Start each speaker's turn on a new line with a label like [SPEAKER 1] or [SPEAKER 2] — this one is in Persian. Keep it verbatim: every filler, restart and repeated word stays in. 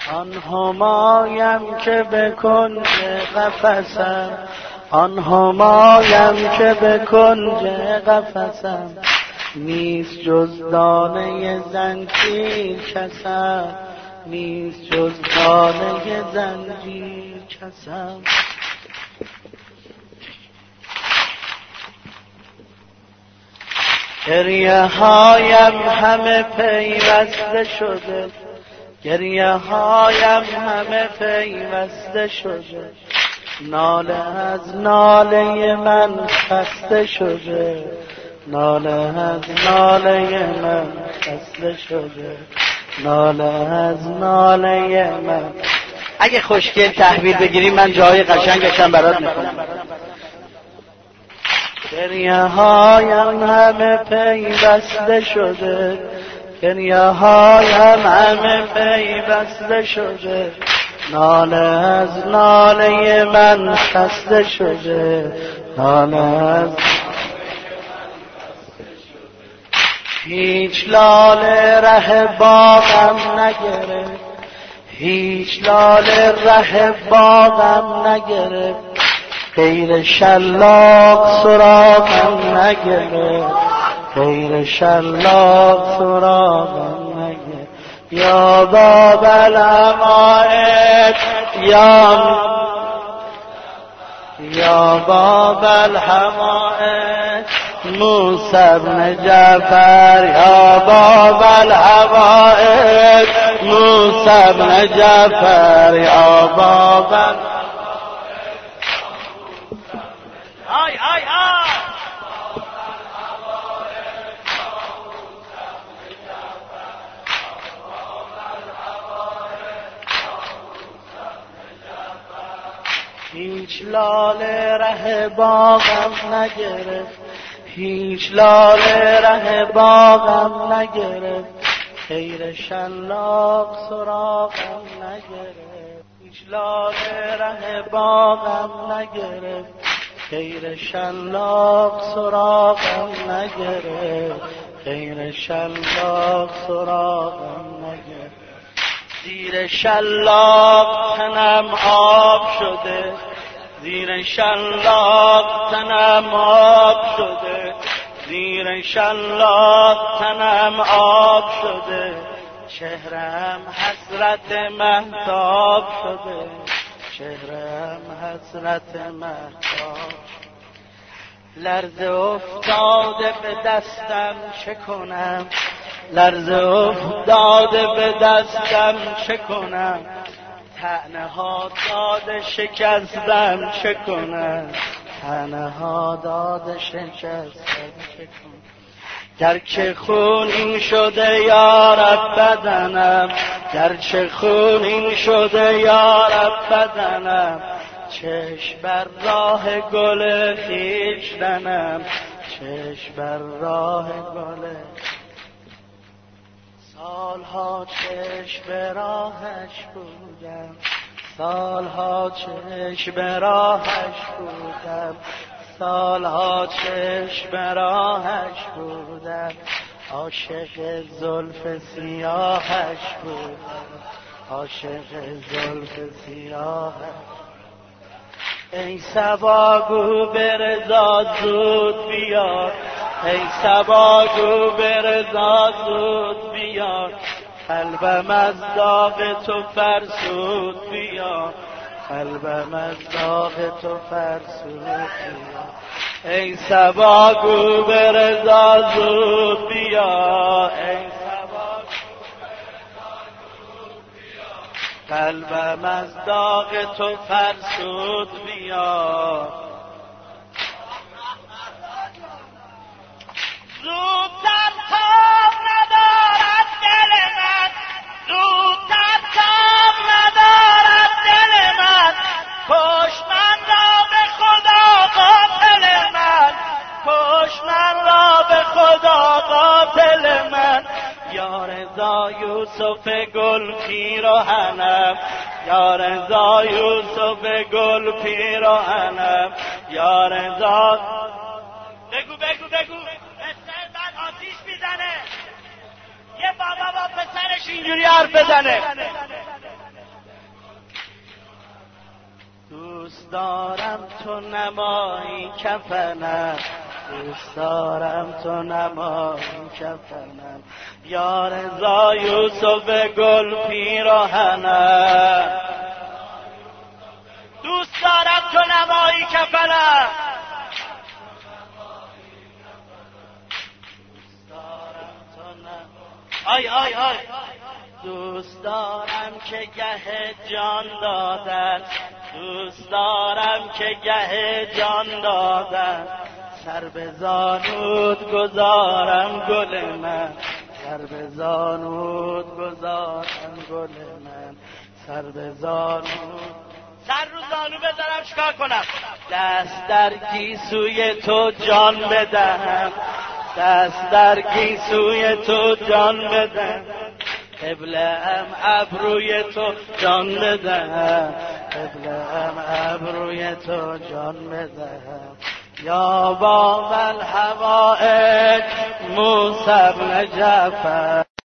[SPEAKER 1] آن همایم که به کنج قفسم، آن همایم که به کنج قفسم، نیست جز دانه زنجیر کسم، نیست جز دانه زنجیر کسم. گریه هایم همه پیوسته شده، گریه هایم همه پیوسته شده، ناله از ناله من خسته شده، ناله از ناله من خسته شده، ناله از ناله من. اگه خوشگل تحویل بگیری من جای قشنگشم برات میکنم. گریه هایم همه پیوسته شده، گریه هایم همه پیوسته شده، ناله از ناله من خسته شده، ناله از. هیچ لاله ره باغم نگرفت، هیچ لاله ره باغم نگرفت، غیر شلاق سراغم نگرفت، غیر شلاق سراغم نگرفت. یا باب الحمائد یا یا باب الحمائد موسی بن جعفر، یا باب الحمائد موسی بن جعفر، یا باب آی آی آی هیچ لاله ره باغم نگرفت، هیچ لاله ره باغم نگرفت، خیر شلاق سراغم نگرفت. هیچ لاله ره باغم نگرفت، خیر شلاق سراغم نگرفت، خیر شلاق سراغم نگرفت. زیر شلاق تنم آب شده، زیر شلاق تنم آب شده، زیر شلاق تنم آب شده، چهرم حسرت مهتاب شده، چهرم حسرت مهتاب. لرزه افتاده به دستم چه کنم، لرزه افتاده به دستم چه کنم، طعنه ها داده شکستم چه کنم، طعنه ها داده شکستم چه کنم. گرچه خونین شده یارب بدنم، گرچه خونین شده یارب بدنم، چشم بر راه گل خویش زنم، چشم بر راه گل. سالها چشم به راهش بودم، سالها چشم به راهش بودم، سالها چشم به راهش بودم، عاشق زلف سیاهش بودم، عاشق زلف سیاهش. ای صباگو به رضا زود بیا، ای صباگو به رضا زود بیا، قلبم از داغ تو فرسود بیا، قلبم از داغ تو فرسود بیا. ای صباگو به رضا زود بیا، ای قلبم از داغ تو فرسود بیا. زودتر تاب ندارد دل من، زودتر تاب ندارد دل من، کش من را به خدا قاتل من، کش من را به خدا قاتل من. یا رضا یوسف گل پیراهنم، یا رضا یوسف گل پیراهنم، یا رضا. بگو بگو بگو. پسر من آتیش میزنه، یه بابا با پسرش اینجوری حرف بزنه. دوست دارم تو نمایی کفنم، دوست دارم تو نمایی کفنم، یا رضا یوسف گل پیراهنم. دوست دارم تو نمایی کفنم، دوست دارم تو نمایی. آی آی آی دوست دارم که گه جان دادن، دوست دارم که گه جان دادن، سر به زانود گذارم گل من، سر به زانود گذارم گل من، سر به زانود، سر رو زانو بذارم چیکار کنم؟ دست در گیسوی تو جان بدهم، دست در گیسوی تو جان بدهم، قبله‌ام ابروی تو جان بدهم، قبله‌ام ابروی تو جان بدهم. یا باب الحوائج موسی بن جعفر.